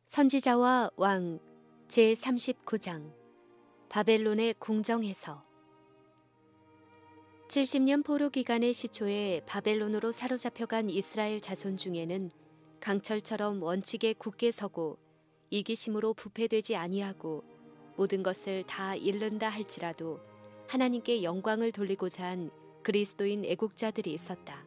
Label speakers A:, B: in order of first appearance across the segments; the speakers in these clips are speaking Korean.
A: 선지자와 왕 제39장 바벨론의 궁정에서 70년 포로 기간의 시초에 바벨론으로 사로잡혀간 이스라엘 자손 중에는 강철처럼 원칙에 굳게 서고 이기심으로 부패되지 아니하고 모든 것을 다 잃는다 할지라도 하나님께 영광을 돌리고자 한 그리스도인 애국자들이 있었다.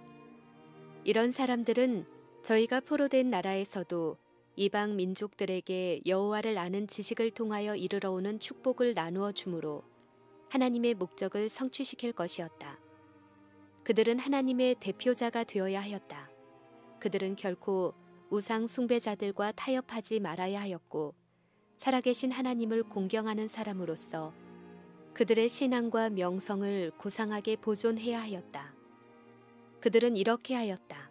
A: 이런 사람들은 저희가 포로된 나라에서도 이방 민족들에게 여호와를 아는 지식을 통하여 이르러오는 축복을 나누어 주므로 하나님의 목적을 성취시킬 것이었다. 그들은 하나님의 대표자가 되어야 하였다. 그들은 결코 우상 숭배자들과 타협하지 말아야 하였고 살아계신 하나님을 공경하는 사람으로서 그들의 신앙과 명성을 고상하게 보존해야 하였다. 그들은 이렇게 하였다.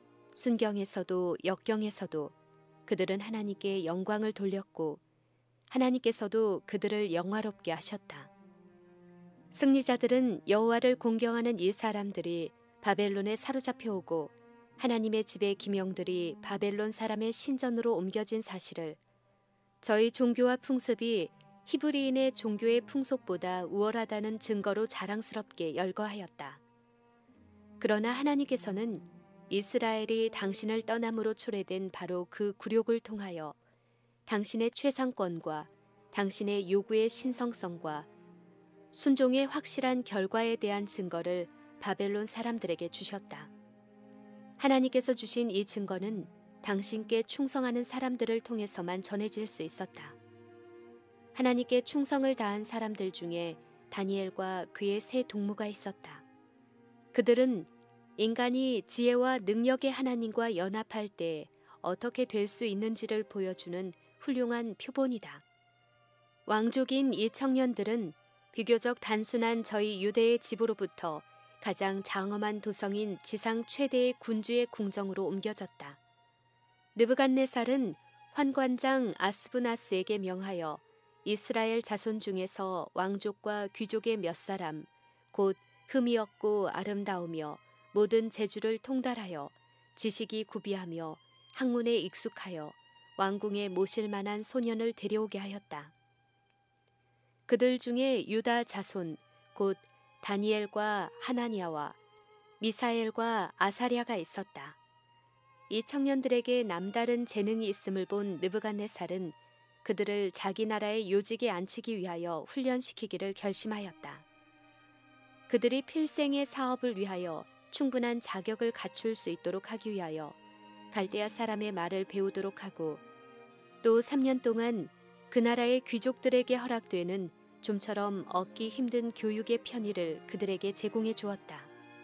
A: 순경에서도 역경에서도 그들은 하나님께 영광을 돌렸고 하나님께서도 그들을 영화롭게 하셨다. 승리자들은 여호와를 공경하는 이 사람들이 바벨론에 사로잡혀 오고 하나님의 집의 기명들이 바벨론 사람의 신전으로 옮겨진 사실을 저희 종교와 풍습이 히브리인의 종교의 풍속보다 우월하다는 증거로 자랑스럽게 열거하였다. 그러나 하나님께서는 이스라엘이 당신을 떠남으로 초래된 바로 그 굴욕을 통하여 당신의 최상권과 당신의 요구의 신성성과 순종의 확실한 결과에 대한 증거를 바벨론 사람들에게 주셨다. 하나님께서 주신 이 증거는 당신께 충성하는 사람들을 통해서만 전해질 수 있었다. 하나님께 충성을 다한 사람들 중에 다니엘과 그의 세 동무가 있었다. 그들은 인간이 지혜와 능력의 하나님과 연합할 때 어떻게 될 수 있는지를 보여주는 훌륭한 표본이다. 왕족인 이 청년들은 비교적 단순한 저희 유대의 집으로부터 가장 장엄한 도성인 지상 최대의 군주의 궁정으로 옮겨졌다. 느부갓네살은 환관장 아스브나스에게 명하여 이스라엘 자손 중에서 왕족과 귀족의 몇 사람, 곧 흠이 없고 아름다우며 모든 재주를 통달하여 지식이 구비하며 학문에 익숙하여 왕궁에 모실 만한 소년을 데려오게 하였다. 그들 중에 유다 자손 곧 다니엘과 하나니아와 미사엘과 아사랴가 있었다. 이 청년들에게 남다른 재능이 있음을 본 느부갓네살은 그들을 자기 나라의 요직에 앉히기 위하여 훈련시키기를 결심하였다. 그들이 필생의 사업을 위하여 충분한 자격을 갖출 수 있도록 하기 위하여 갈대아 사람의 말을 배우도록 하고 또 3년 동안 그 나라의 귀족들에게 허락되는 좀처럼 얻기 힘든 교육의 편의를 그들에게 제공해 주었다.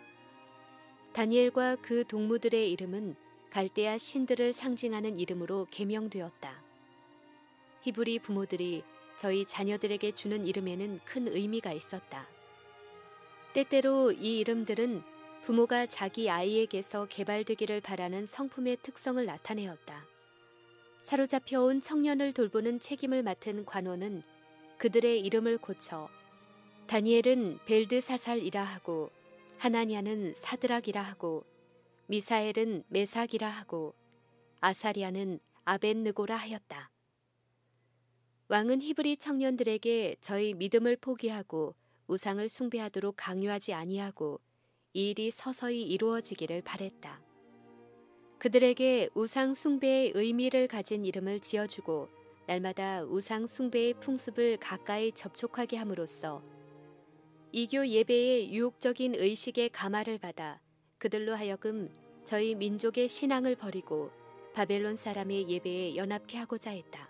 A: 다니엘과 그 동무들의 이름은 갈대아 신들을 상징하는 이름으로 개명되었다. 히브리 부모들이 저희 자녀들에게 주는 이름에는 큰 의미가 있었다. 때때로 이 이름들은 부모가 자기 아이에게서 개발되기를 바라는 성품의 특성을 나타내었다. 사로잡혀온 청년을 돌보는 책임을 맡은 관원은 그들의 이름을 고쳐 다니엘은 벨드사살이라 하고 하나니아는 사드락이라 하고 미사엘은 메삭이라 하고 아사리아는 아벳느고라 하였다. 왕은 히브리 청년들에게 저희 믿음을 포기하고 우상을 숭배하도록 강요하지 아니하고 이 일이 서서히 이루어지기를 바랬다. 그들에게 우상 숭배의 의미를 가진 이름을 지어주고 날마다 우상 숭배의 풍습을 가까이 접촉하게 함으로써 이교 예배의 유혹적인 의식의 감화를 받아 그들로 하여금 저희 민족의 신앙을 버리고 바벨론 사람의 예배에 연합케 하고자 했다.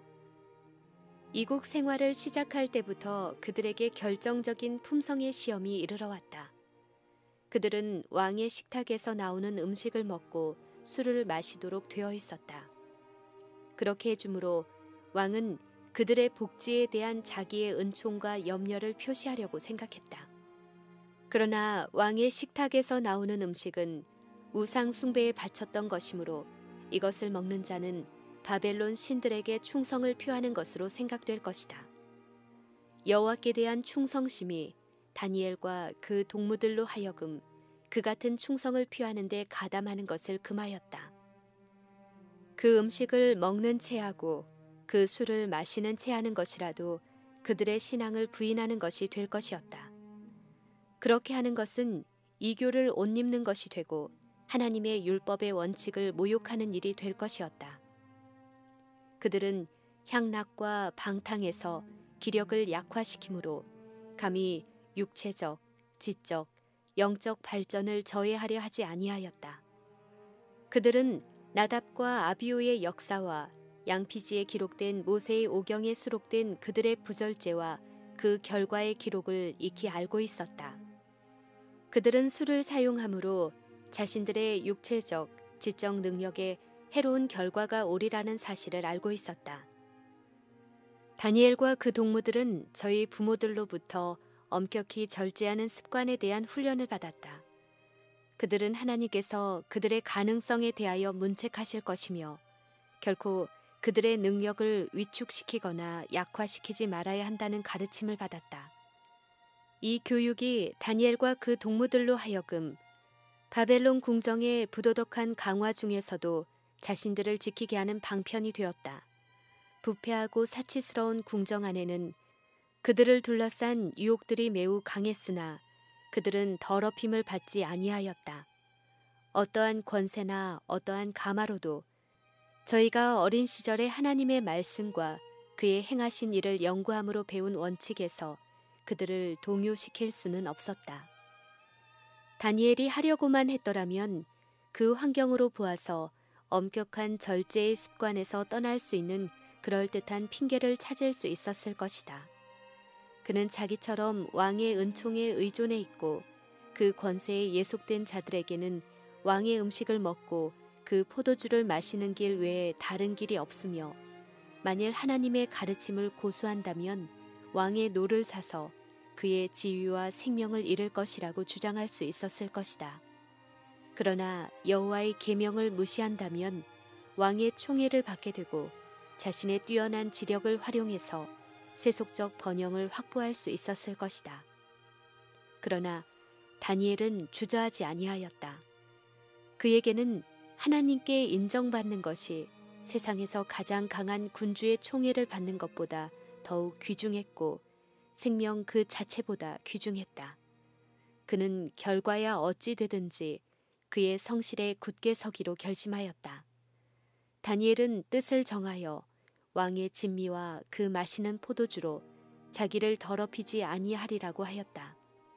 A: 이국 생활을 시작할 때부터 그들에게 결정적인 품성의 시험이 이르러 왔다. 그들은 왕의 식탁에서 나오는 음식을 먹고 술을 마시도록 되어 있었다. 그렇게 해주므로 왕은 그들의 복지에 대한 자기의 은총과 염려를 표시하려고 생각했다. 그러나 왕의 식탁에서 나오는 음식은 우상 숭배에 바쳤던 것이므로 이것을 먹는 자는 바벨론 신들에게 충성을 표하는 것으로 생각될 것이다. 여호와께 대한 충성심이 다니엘과 그 동무들로 하여금 그 같은 충성을 표하는 데 가담하는 것을 금하였다. 그 음식을 먹는 체하고 그 술을 마시는 체하는 것이라도 그들의 신앙을 부인하는 것이 될 것이었다. 그렇게 하는 것은 이교를 옷 입는 것이 되고 하나님의 율법의 원칙을 모욕하는 일이 될 것이었다. 그들은 향락과 방탕에서 기력을 약화시키므로 감히 육체적, 지적, 영적 발전을 저해하려 하지 아니하였다. 그들은 나답과 아비후의 역사와 양피지에 기록된 모세의 오경에 수록된 그들의 부절제와 그 결과의 기록을 익히 알고 있었다. 그들은 술을 사용함으로 자신들의 육체적, 지적 능력에 해로운 결과가 오리라는 사실을 알고 있었다. 다니엘과 그 동무들은 저희 부모들로부터 엄격히 절제하는 습관에 대한 훈련을 받았다. 그들은 하나님께서 그들의 가능성에 대하여 문책하실 것이며 결코 그들의 능력을 위축시키거나 약화시키지 말아야 한다는 가르침을 받았다. 이 교육이 다니엘과 그 동무들로 하여금 바벨론 궁정의 부도덕한 강화 중에서도 자신들을 지키게 하는 방편이 되었다. 부패하고 사치스러운 궁정 안에는 그들을 둘러싼 유혹들이 매우 강했으나 그들은 더럽힘을 받지 아니하였다. 어떠한 권세나 어떠한 가마로도 저희가 어린 시절에 하나님의 말씀과 그의 행하신 일을 연구함으로 배운 원칙에서 그들을 동요시킬 수는 없었다. 다니엘이 하려고만 했더라면 그 환경으로 보아서 엄격한 절제의 습관에서 떠날 수 있는 그럴듯한 핑계를 찾을 수 있었을 것이다. 그는 자기처럼 왕의 은총에 의존해 있고 그 권세에 예속된 자들에게는 왕의 음식을 먹고 그 포도주를 마시는 길 외에 다른 길이 없으며 만일 하나님의 가르침을 고수한다면 왕의 노를 사서 그의 지위와 생명을 잃을 것이라고 주장할 수 있었을 것이다. 그러나 여호와의 계명을 무시한다면 왕의 총애를 받게 되고 자신의 뛰어난 지력을 활용해서 세속적 번영을 확보할 수 있었을 것이다. 그러나 다니엘은 주저하지 아니하였다. 그에게는 하나님께 인정받는 것이 세상에서 가장 강한 군주의 총애를 받는 것보다 더욱 귀중했고 생명 그 자체보다 귀중했다. 그는 결과야 어찌 되든지 그의 성실에 굳게 서기로 결심하였다. 다니엘은 뜻을 정하여 왕의 진미와 그 마시는 포도주로 자기를 더럽히지 아니하리라고 하였다.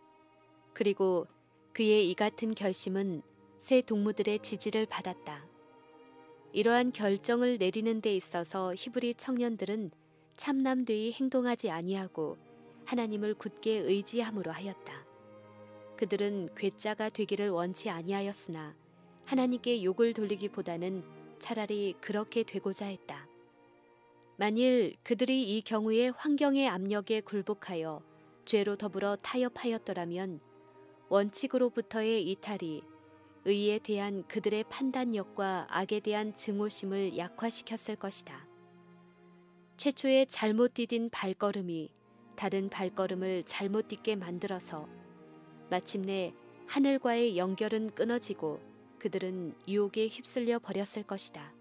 A: 그리고 그의 이 같은 결심은 세 동무들의 지지를 받았다. 이러한 결정을 내리는 데 있어서 히브리 청년들은 참남되이 행동하지 아니하고 하나님을 굳게 의지함으로 하였다. 그들은 괴짜가 되기를 원치 아니하였으나 하나님께 욕을 돌리기보다는 차라리 그렇게 되고자 했다. 만일 그들이 이 경우에 환경의 압력에 굴복하여 죄로 더불어 타협하였더라면 원칙으로부터의 이탈이 의에 대한 그들의 판단력과 악에 대한 증오심을 약화시켰을 것이다. 최초의 잘못 디딘 발걸음이 다른 발걸음을 잘못 딛게 만들어서 마침내 하늘과의 연결은 끊어지고 그들은 유혹에 휩쓸려 버렸을 것이다.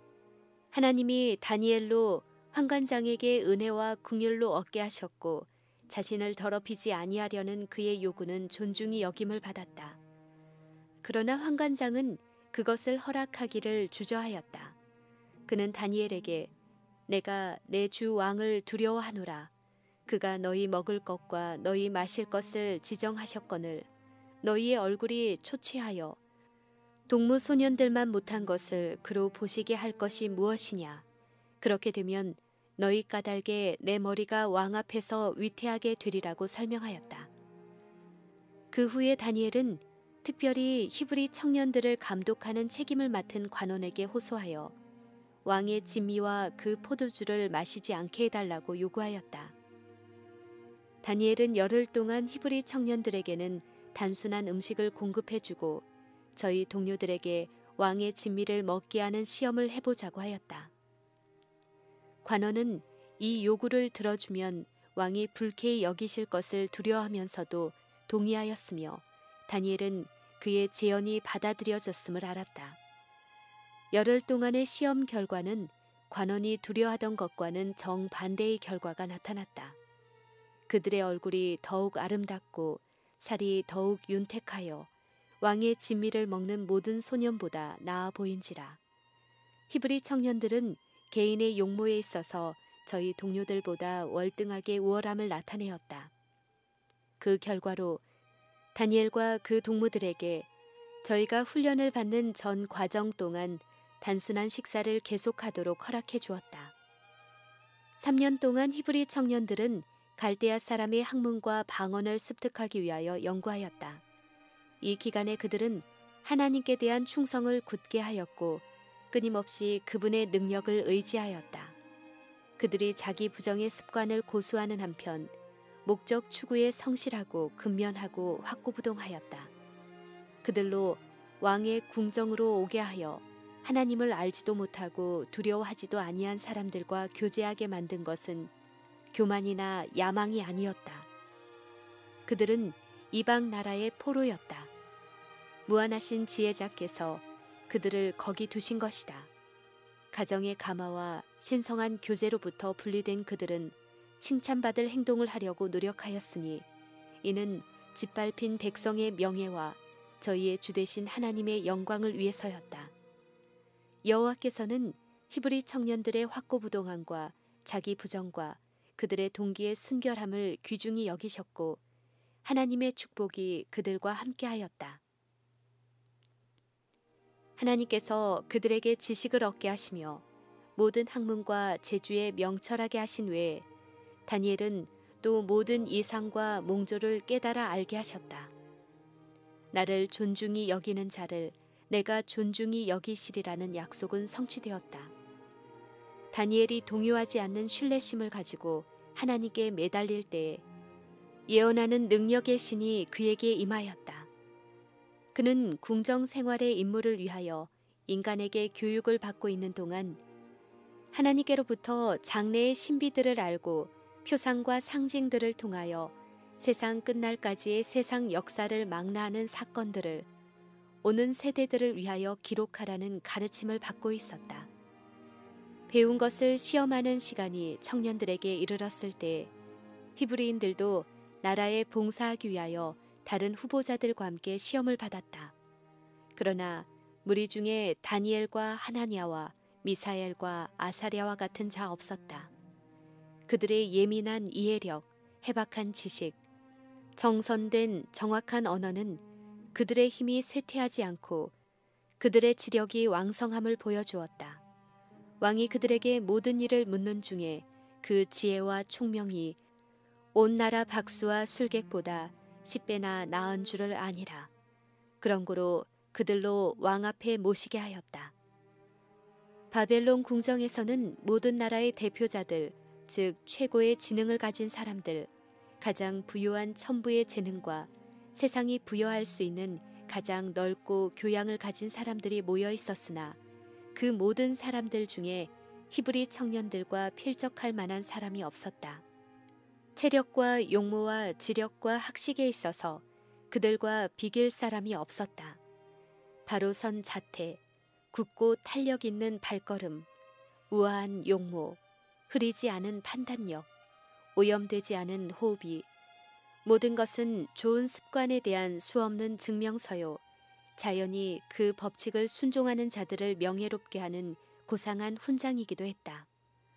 A: 하나님이 다니엘로 환관장에게 은혜와 긍휼로 얻게 하셨고 자신을 더럽히지 아니하려는 그의 요구는 존중이 여김을 받았다. 그러나 환관장은 그것을 허락하기를 주저하였다. 그는 다니엘에게 내가 내 주 왕을 두려워하노라. 그가 너희 먹을 것과 너희 마실 것을 지정하셨거늘 너희의 얼굴이 초췌하여 동무 소년들만 못한 것을 그로 보시게 할 것이 무엇이냐. 그렇게 되면 너희 까닭에 내 머리가 왕 앞에서 위태하게 되리라고 설명하였다. 그 후에 다니엘은 특별히 히브리 청년들을 감독하는 책임을 맡은 관원에게 호소하여 왕의 진미와 그 포도주를 마시지 않게 해달라고 요구하였다. 다니엘은 열흘 동안 히브리 청년들에게는 단순한 음식을 공급해주고 저희 동료들에게 왕의 진미를 먹게 하는 시험을 해보자고 하였다. 관원은 이 요구를 들어주면 왕이 불쾌히 여기실 것을 두려워하면서도 동의하였으며 다니엘은 그의 제언이 받아들여졌음을 알았다. 열흘 동안의 시험 결과는 관원이 두려워하던 것과는 정반대의 결과가 나타났다. 그들의 얼굴이 더욱 아름답고 살이 더욱 윤택하여 왕의 진미를 먹는 모든 소년보다 나아 보인지라. 히브리 청년들은 개인의 용모에 있어서 저희 동료들보다 월등하게 우월함을 나타내었다. 그 결과로 다니엘과 그 동무들에게 저희가 훈련을 받는 전 과정 동안 단순한 식사를 계속하도록 허락해 주었다. 3년 동안 히브리 청년들은 갈대아 사람의 학문과 방언을 습득하기 위하여 연구하였다. 이 기간에 그들은 하나님께 대한 충성을 굳게 하였고 끊임없이 그분의 능력을 의지하였다. 그들이 자기 부정의 습관을 고수하는 한편 목적 추구에 성실하고 근면하고 확고부동하였다. 그들로 왕의 궁정으로 오게 하여 하나님을 알지도 못하고 두려워하지도 아니한 사람들과 교제하게 만든 것은 교만이나 야망이 아니었다. 그들은 이방 나라의 포로였다. 무한하신 지혜자께서 그들을 거기 두신 것이다. 가정의 가마와 신성한 교제로부터 분리된 그들은 칭찬받을 행동을 하려고 노력하였으니 이는 짓밟힌 백성의 명예와 저희의 주 되신 하나님의 영광을 위해서였다. 여호와께서는 히브리 청년들의 확고부동함과 자기 부정과 그들의 동기의 순결함을 귀중히 여기셨고 하나님의 축복이 그들과 함께하였다. 하나님께서 그들에게 지식을 얻게 하시며 모든 학문과 재주에 명철하게 하신 외에 다니엘은 또 모든 이상과 몽조를 깨달아 알게 하셨다. 나를 존중히 여기는 자를 내가 존중히 여기시리라는 약속은 성취되었다. 다니엘이 동요하지 않는 신뢰심을 가지고 하나님께 매달릴 때에 예언하는 능력의 신이 그에게 임하였다. 그는 궁정 생활의 임무를 위하여 인간에게 교육을 받고 있는 동안 하나님께로부터 장래의 신비들을 알고 표상과 상징들을 통하여 세상 끝날까지의 세상 역사를 망라하는 사건들을 오는 세대들을 위하여 기록하라는 가르침을 받고 있었다. 배운 것을 시험하는 시간이 청년들에게 이르렀을 때 히브리인들도 나라에 봉사하기 위하여 다른 후보자들과 함께 시험을 받았다. 그러나 무리 중에 다니엘과 하나냐와 미사엘과 아사랴와 같은 자 없었다. 그들의 예민한 이해력, 해박한 지식, 정선된 정확한 언어는 그들의 힘이 쇠퇴하지 않고 그들의 지력이 왕성함을 보여주었다. 왕이 그들에게 모든 일을 묻는 중에 그 지혜와 총명이 온 나라 박수와 술객보다 10배나 나은 줄을 아니라. 그런 고로 그들로 왕 앞에 모시게 하였다. 바벨론 궁정에서는 모든 나라의 대표자들, 즉 최고의 지능을 가진 사람들, 가장 부유한 천부의 재능과 세상이 부여할 수 있는 가장 넓고 교양을 가진 사람들이 모여 있었으나 그 모든 사람들 중에 히브리 청년들과 필적할 만한 사람이 없었다. 체력과 용모와 지력과 학식에 있어서 그들과 비길 사람이 없었다. 바로 선 자태, 굳고 탄력 있는 발걸음, 우아한 용모, 흐리지 않은 판단력, 오염되지 않은 호흡이 모든 것은 좋은 습관에 대한 수없는 증명서요. 자연히 그 법칙을 순종하는 자들을 명예롭게 하는 고상한 훈장이기도 했다.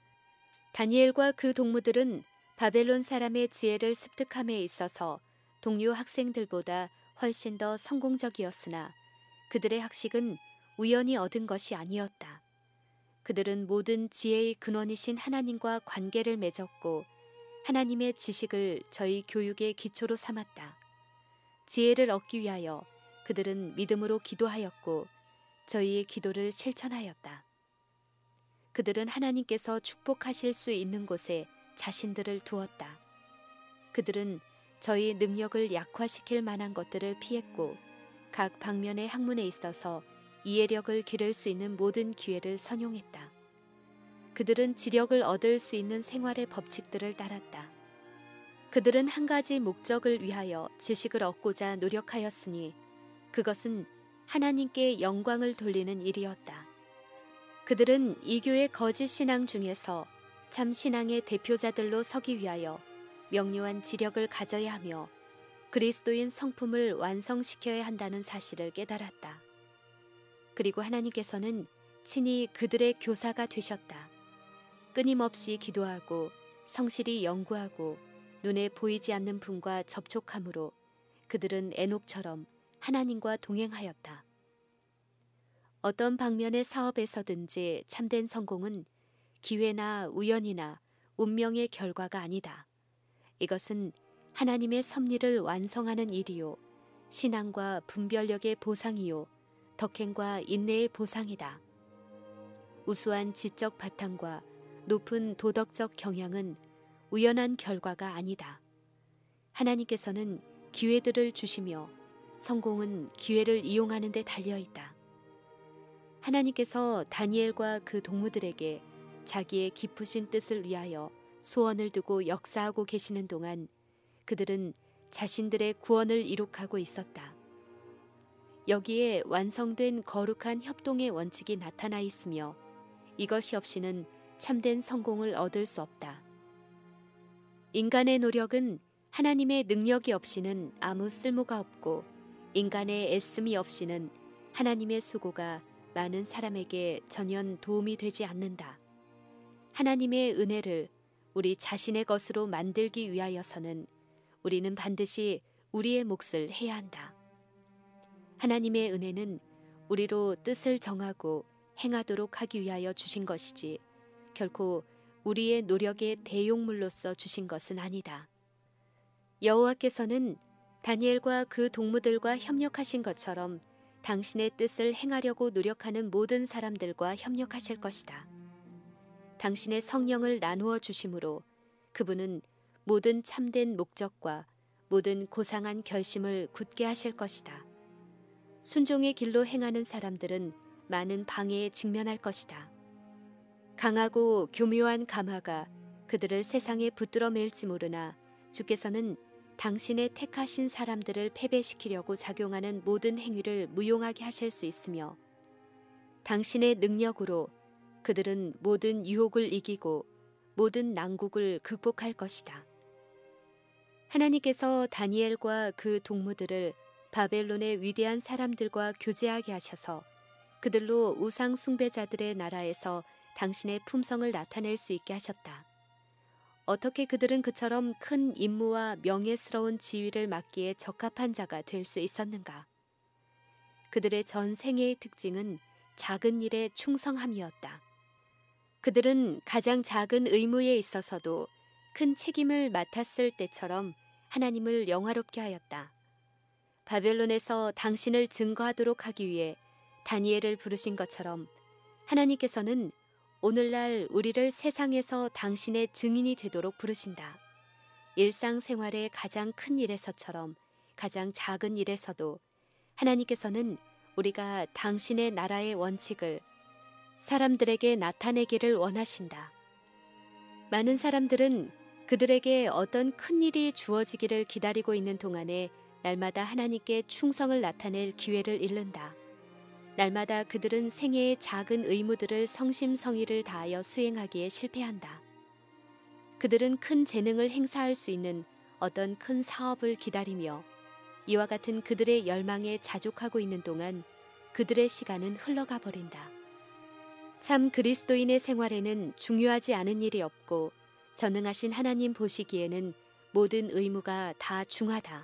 A: 다니엘과 그 동무들은 바벨론 사람의 지혜를 습득함에 있어서 동료 학생들보다 훨씬 더 성공적이었으나 그들의 학식은 우연히 얻은 것이 아니었다. 그들은 모든 지혜의 근원이신 하나님과 관계를 맺었고 하나님의 지식을 저희 교육의 기초로 삼았다. 지혜를 얻기 위하여 그들은 믿음으로 기도하였고 저희의 기도를 실천하였다. 그들은 하나님께서 축복하실 수 있는 곳에 자신들을 두었다. 그들은 저희 능력을 약화시킬 만한 것들을 피했고 각 방면의 학문에 있어서 이해력을 기를 수 있는 모든 기회를 선용했다. 그들은 지력을 얻을 수 있는 생활의 법칙들을 따랐다. 그들은 한 가지 목적을 위하여 지식을 얻고자 노력하였으니 그것은 하나님께 영광을 돌리는 일이었다. 그들은 이교의 거짓 신앙 중에서 참 신앙의 대표자들로 서기 위하여 명료한 지력을 가져야 하며 그리스도인 성품을 완성시켜야 한다는 사실을 깨달았다. 그리고 하나님께서는 친히 그들의 교사가 되셨다. 끊임없이 기도하고 성실히 연구하고 눈에 보이지 않는 분과 접촉함으로 그들은 에녹처럼 하나님과 동행하였다. 어떤 방면의 사업에서든지 참된 성공은 기회나 우연이나 운명의 결과가 아니다. 이것은 하나님의 섭리를 완성하는 일이요, 신앙과 분별력의 보상이요, 덕행과 인내의 보상이다. 우수한 지적 바탕과 높은 도덕적 경향은 우연한 결과가 아니다. 하나님께서는 기회들을 주시며 성공은 기회를 이용하는 데 달려있다. 하나님께서 다니엘과 그 동무들에게 자기의 깊으신 뜻을 위하여 소원을 두고 역사하고 계시는 동안 그들은 자신들의 구원을 이룩하고 있었다. 여기에 완성된 거룩한 협동의 원칙이 나타나 있으며 이것이 없이는 참된 성공을 얻을 수 없다. 인간의 노력은 하나님의 능력이 없이는 아무 쓸모가 없고 인간의 애씀이 없이는 하나님의 수고가 많은 사람에게 전혀 도움이 되지 않는다. 하나님의 은혜를 우리 자신의 것으로 만들기 위하여서는 우리는 반드시 우리의 몫을 해야 한다. 하나님의 은혜는 우리로 뜻을 정하고 행하도록 하기 위하여 주신 것이지 결코 우리의 노력의 대용물로서 주신 것은 아니다. 여호와께서는 다니엘과 그 동무들과 협력하신 것처럼 당신의 뜻을 행하려고 노력하는 모든 사람들과 협력하실 것이다. 당신의 성령을 나누어 주심으로 그분은 모든 참된 목적과 모든 고상한 결심을 굳게 하실 것이다. 순종의 길로 행하는 사람들은 많은 방해에 직면할 것이다. 강하고 교묘한 감화가 그들을 세상에 붙들어 맬지 모르나 주께서는 당신의 택하신 사람들을 패배시키려고 작용하는 모든 행위를 무용하게 하실 수 있으며 당신의 능력으로 그들은 모든 유혹을 이기고 모든 난국을 극복할 것이다. 하나님께서 다니엘과 그 동무들을 바벨론의 위대한 사람들과 교제하게 하셔서 그들로 우상 숭배자들의 나라에서 당신의 품성을 나타낼 수 있게 하셨다. 어떻게 그들은 그처럼 큰 임무와 명예스러운 지위를 맡기에 적합한 자가 될 수 있었는가? 그들의 전 생애의 특징은 작은 일에 충성함이었다. 그들은 가장 작은 의무에 있어서도 큰 책임을 맡았을 때처럼 하나님을 영화롭게 하였다. 바벨론에서 당신을 증거하도록 하기 위해 다니엘을 부르신 것처럼 하나님께서는 오늘날 우리를 세상에서 당신의 증인이 되도록 부르신다. 일상생활의 가장 큰 일에서처럼 가장 작은 일에서도 하나님께서는 우리가 당신의 나라의 원칙을 사람들에게 나타내기를 원하신다. 많은 사람들은 그들에게 어떤 큰 일이 주어지기를 기다리고 있는 동안에 날마다 하나님께 충성을 나타낼 기회를 잃는다. 날마다 그들은 생애의 작은 의무들을 성심성의를 다하여 수행하기에 실패한다. 그들은 큰 재능을 행사할 수 있는 어떤 큰 사업을 기다리며 이와 같은 그들의 열망에 자족하고 있는 동안 그들의 시간은 흘러가 버린다. 참 그리스도인의 생활에는 중요하지 않은 일이 없고 전능하신 하나님 보시기에는 모든 의무가 다 중하다.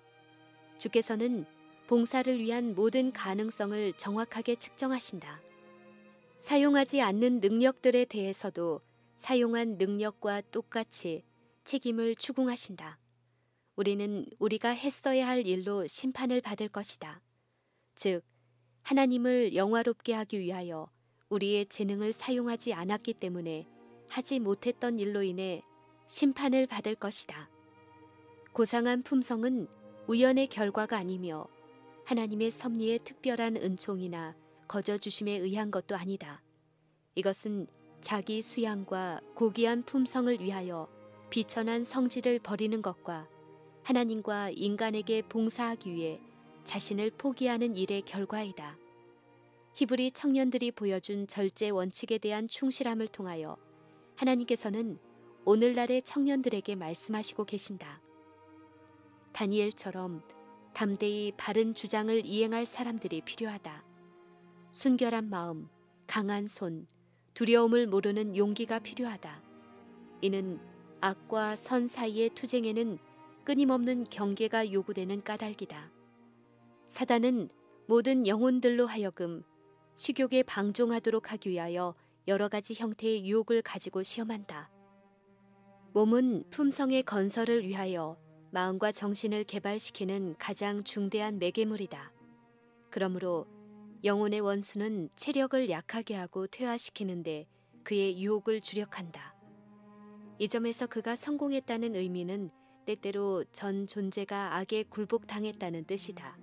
A: 주께서는 봉사를 위한 모든 가능성을 정확하게 측정하신다. 사용하지 않는 능력들에 대해서도 사용한 능력과 똑같이 책임을 추궁하신다. 우리는 우리가 했어야 할 일로 심판을 받을 것이다. 즉, 하나님을 영화롭게 하기 위하여 우리의 재능을 사용하지 않았기 때문에 하지 못했던 일로 인해 심판을 받을 것이다. 고상한 품성은 우연의 결과가 아니며 하나님의 섭리의 특별한 은총이나 거저주심에 의한 것도 아니다. 이것은 자기 수양과 고귀한 품성을 위하여 비천한 성질을 버리는 것과 하나님과 인간에게 봉사하기 위해 자신을 포기하는 일의 결과이다. 히브리 청년들이 보여준 절제 원칙에 대한 충실함을 통하여 하나님께서는 오늘날의 청년들에게 말씀하시고 계신다. 다니엘처럼 담대히 바른 주장을 이행할 사람들이 필요하다. 순결한 마음, 강한 손, 두려움을 모르는 용기가 필요하다. 이는 악과 선 사이의 투쟁에는 끊임없는 경계가 요구되는 까닭이다. 사단은 모든 영혼들로 하여금 식욕에 방종하도록 하기 위하여 여러 가지 형태의 유혹을 가지고 시험한다. 몸은 품성의 건설을 위하여 마음과 정신을 개발시키는 가장 중대한 매개물이다. 그러므로 영혼의 원수는 체력을 약하게 하고 퇴화시키는데 그의 유혹을 주력한다. 이 점에서 그가 성공했다는 의미는 때때로 전 존재가 악에 굴복당했다는 뜻이다.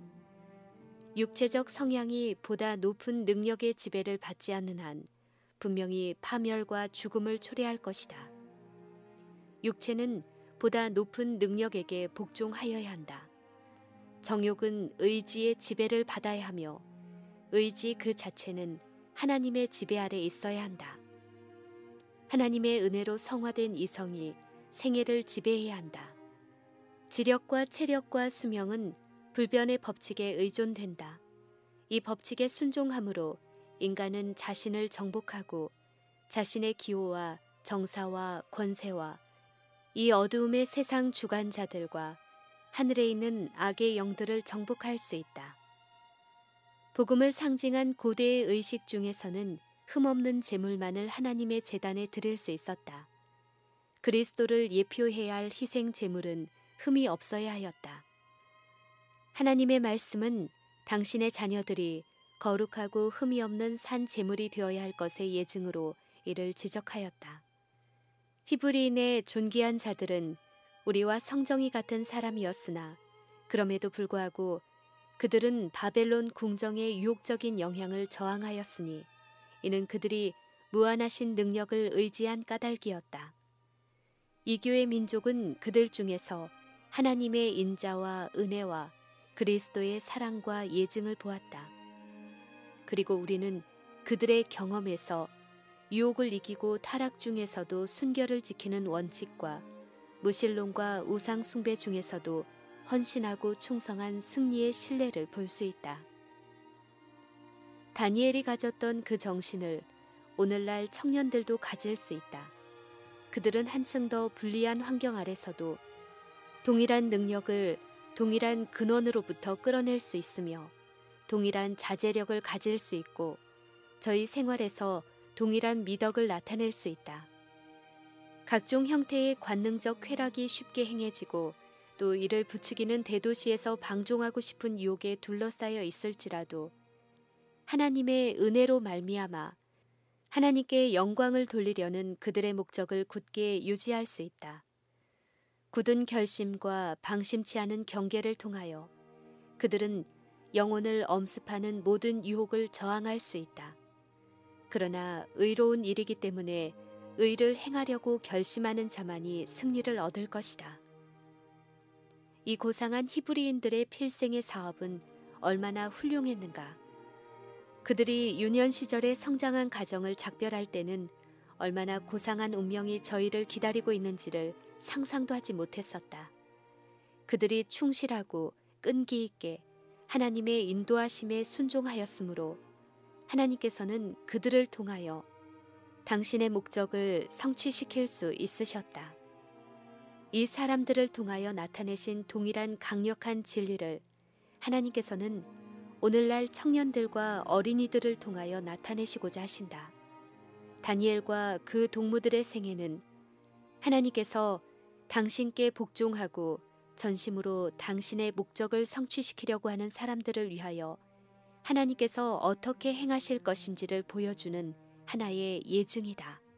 A: 육체적 성향이 보다 높은 능력의 지배를 받지 않는 한 분명히 파멸과 죽음을 초래할 것이다. 육체는 보다 높은 능력에게 복종하여야 한다. 정욕은 의지의 지배를 받아야 하며 의지 그 자체는 하나님의 지배 아래 있어야 한다. 하나님의 은혜로 성화된 이성이 생애를 지배해야 한다. 지력과 체력과 수명은 불변의 법칙에 의존된다. 이 법칙에 순종함으로 인간은 자신을 정복하고 자신의 기호와 정사와 권세와 이 어두움의 세상 주관자들과 하늘에 있는 악의 영들을 정복할 수 있다. 복음을 상징한 고대의 의식 중에서는 흠없는 제물만을 하나님의 제단에 드릴 수 있었다. 그리스도를 예표해야 할 희생 제물은 흠이 없어야 하였다. 하나님의 말씀은 당신의 자녀들이 거룩하고 흠이 없는 산 제물이 되어야 할 것의 예증으로 이를 지적하였다. 히브리인의 존귀한 자들은 우리와 성정이 같은 사람이었으나 그럼에도 불구하고 그들은 바벨론 궁정의 유혹적인 영향을 저항하였으니 이는 그들이 무한하신 능력을 의지한 까닭이었다. 이교의 민족은 그들 중에서 하나님의 인자와 은혜와 그리스도의 사랑과 예증을 보았다. 그리고 우리는 그들의 경험에서 유혹을 이기고 타락 중에서도 순결을 지키는 원칙과 무신론과 우상 숭배 중에서도 헌신하고 충성한 승리의 신뢰를 볼 수 있다. 다니엘이 가졌던 그 정신을 오늘날 청년들도 가질 수 있다. 그들은 한층 더 불리한 환경 아래서도 동일한 능력을 동일한 근원으로부터 끌어낼 수 있으며 동일한 자제력을 가질 수 있고 저희 생활에서 동일한 미덕을 나타낼 수 있다. 각종 형태의 관능적 쾌락이 쉽게 행해지고 또 이를 부추기는 대도시에서 방종하고 싶은 유혹에 둘러싸여 있을지라도 하나님의 은혜로 말미암아 하나님께 영광을 돌리려는 그들의 목적을 굳게 유지할 수 있다. 굳은 결심과 방심치 않은 경계를 통하여 그들은 영혼을 엄습하는 모든 유혹을 저항할 수 있다. 그러나 의로운 일이기 때문에 의를 행하려고 결심하는 자만이 승리를 얻을 것이다. 이 고상한 히브리인들의 필생의 사업은 얼마나 훌륭했는가. 그들이 유년 시절에 성장한 가정을 작별할 때는 얼마나 고상한 운명이 저희를 기다리고 있는지를 상상도 하지 못했었다. 그들이 충실하고 끈기 있게 하나님의 인도하심에 순종하였으므로 하나님께서는 그들을 통하여 당신의 목적을 성취시킬 수 있으셨다. 이 사람들을 통하여 나타내신 동일한 강력한 진리를 하나님께서는 오늘날 청년들과 어린이들을 통하여 나타내시고자 하신다. 다니엘과 그 동무들의 생애는 하나님께서 당신께 복종하고 전심으로 당신의 목적을 성취시키려고 하는 사람들을 위하여 하나님께서 어떻게 행하실 것인지를 보여주는 하나의 예증이다.